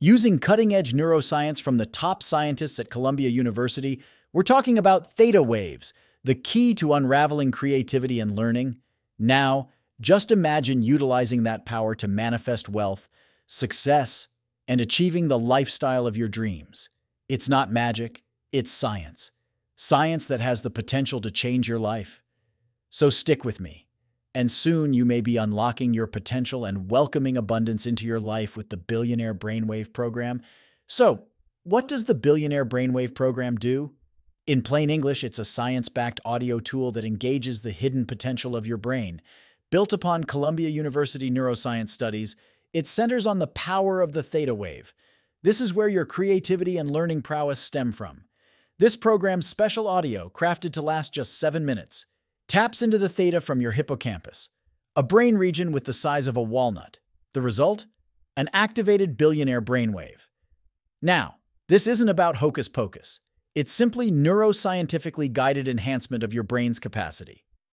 Using cutting-edge neuroscience from the top scientists at Columbia University, we're talking about theta waves, the key to unraveling creativity and learning. Now, just imagine utilizing that power to manifest wealth, success, and achieving the lifestyle of your dreams. It's not magic, it's science. Science that has the potential to change your life. So stick with me, and soon you may be unlocking your potential and welcoming abundance into your life with the Billionaire Brainwave Program. So, what does the Billionaire Brainwave Program do? In plain English, it's a science-backed audio tool that engages the hidden potential of your brain. Built upon Columbia University neuroscience studies, it centers on the power of the theta wave. This is where your creativity and learning prowess stem from. This program's special audio, crafted to last just 7 minutes, taps into the theta from your hippocampus, a brain region with the size of a walnut. The result? An activated billionaire brainwave. Now, this isn't about hocus pocus. It's simply neuroscientifically guided enhancement of your brain's capacity.